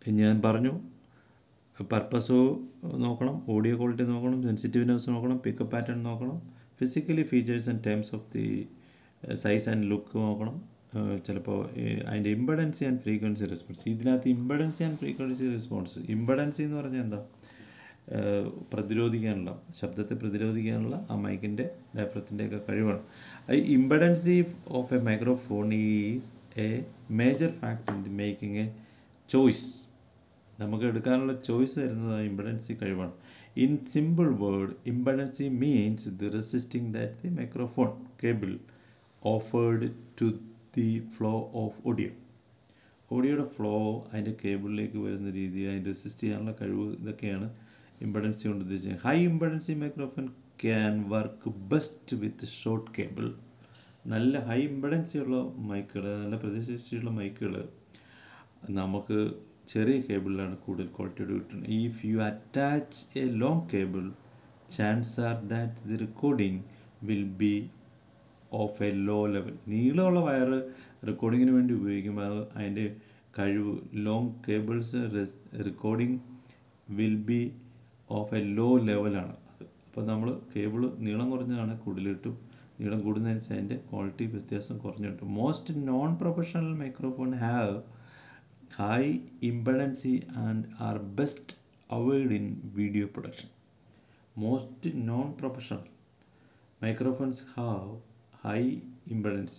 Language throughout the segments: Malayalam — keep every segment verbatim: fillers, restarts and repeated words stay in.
ഞാൻ പറഞ്ഞു പർപ്പസ് നോക്കണം, ഓഡിയോ ക്വാളിറ്റി നോക്കണം, സെൻസിറ്റീവ്നെസ് നോക്കണം, പിക്കപ്പ് പാറ്റേൺ നോക്കണം, physically features and terms of the size and look നോക്കണം. ചിലപ്പോൾ അതിൻ്റെ ഇമ്പഡൻസി ആൻഡ് ഫ്രീക്വൻസി റെസ്പോൺസ്. ഇതിനകത്ത് impedance and frequency response, impedance എന്ന് പറഞ്ഞാൽ എന്താ, പ്രതിരോധിക്കാനുള്ള, ശബ്ദത്തെ പ്രതിരോധിക്കാനുള്ള ആ മൈക്കിൻ്റെ ഡയഫ്രത്തിൻ്റെയൊക്കെ കഴിവാണ്. ഈ impedance of a microphone is a major factor in the making a choice. നമുക്ക് എടുക്കാനുള്ള ചോയ്സ് തരുന്നത് ഇമ്പഡൻസി കഴിവാണ്. In simple word, impedance means the resisting that the microphone cable offered to the flow of audio. ഓഡിയോയുടെ ഫ്ലോ അതിൻ്റെ കേബിളിലേക്ക് വരുന്ന രീതി, അതിന് റെസിസ്റ്റ് ചെയ്യാനുള്ള കഴിവ്, ഇതൊക്കെയാണ് ഇമ്പഡൻസി കൊണ്ട് ഉദ്ദേശിച്ചത്. High impedance microphone can work best with short cable. നല്ല ഹൈ ഇമ്പഡൻസി ഉള്ള മൈക്കുകൾ, നല്ല പ്രതിശേഷിയുള്ള മൈക്കുകൾ നമുക്ക് ചെറിയ കേബിളിലാണ് കൂടുതൽ ക്വാളിറ്റിയോട് കിട്ടുന്നത്. If you attach a long cable, chance are that the recording will be of a low level. നീളമുള്ള വയർ റെക്കോർഡിങ്ങിന് വേണ്ടി ഉപയോഗിക്കുമ്പോൾ അതിൻ്റെ കഴിവ്, long cables recording will be of a low ലെവലാണ് അത്. അപ്പോൾ നമ്മൾ കേബിൾ നീളം കുറഞ്ഞതാണ് കൂടുതൽ കിട്ടും, നീളം കൂടുന്നതനുസരിച്ച് അതിൻ്റെ ക്വാളിറ്റി വ്യത്യാസം കുറഞ്ഞു കിട്ടും. Most non professional microphone have high impedance and are best avoid in video production. മോസ്റ്റ് നോൺ പ്രൊഫഷണൽ microphones have high impedance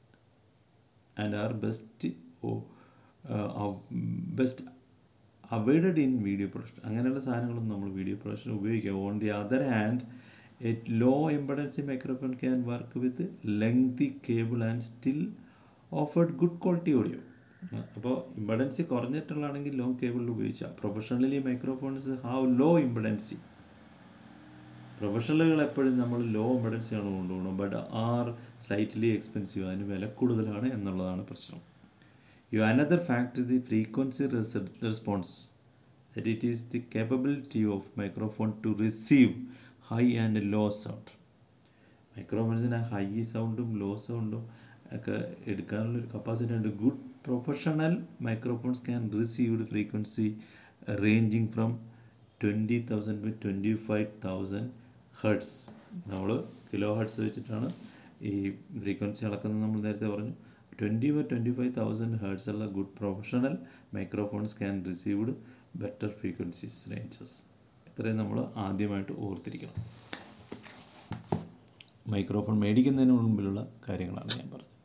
and are best oh, uh, best avoided in video production. അങ്ങനെയുള്ള സാധനങ്ങളൊന്നും നമ്മൾ വീഡിയോ പ്രൊഡക്ഷൻ ഉപയോഗിക്കുക. On the other hand, a low impedance microphone can work with lengthy cable and still offered good quality audio. അപ്പോൾ ഇമ്പഡൻസി കുറഞ്ഞിട്ടുള്ളതാണെങ്കിൽ ലോങ് കേബിളിൽ ഉപയോഗിച്ചാൽ. Professionally microphones have low impedance. പ്രൊഫഷണലുകൾ എപ്പോഴും നമ്മൾ ലോ ഇമ്പഡൻസിയാണ് കൊണ്ടുപോകണം, ബട്ട് ആർ സ്ലൈറ്റ്ലി എക്സ്പെൻസീവ്, അതിന് വില കൂടുതലാണ് എന്നുള്ളതാണ് പ്രശ്നം. You another factor the frequency response, that it is the capability of microphone to receive high and low sound. മൈക്രോഫോൺസിന് ഹൈ സൗണ്ടും ലോ സൗണ്ടും ഒക്കെ എടുക്കാനുള്ളൊരു കപ്പാസിറ്റി ഉണ്ട്. Good professional microphones can received frequency ranging from twenty thousand to twenty five thousand hertz. നമ്മൾ കിലോ ഹെർട്സ് വെച്ചിട്ടാണ് ഈ ഫ്രീക്വൻസി അളക്കുന്നത്. നമ്മൾ നേരത്തെ പറഞ്ഞു twenty five twenty five thousand hertz ഉള്ള good professional microphones can received better frequencies ranges. ഇത്രയും നമ്മൾ ആദ്യമായിട്ട് ഓർത്തിരിക്കണം. മൈക്രോഫോൺ മേടിക്കുന്നതിന് മുൻപിലുള്ള കാര്യങ്ങളാണ് ഞാൻ പറഞ്ഞത്.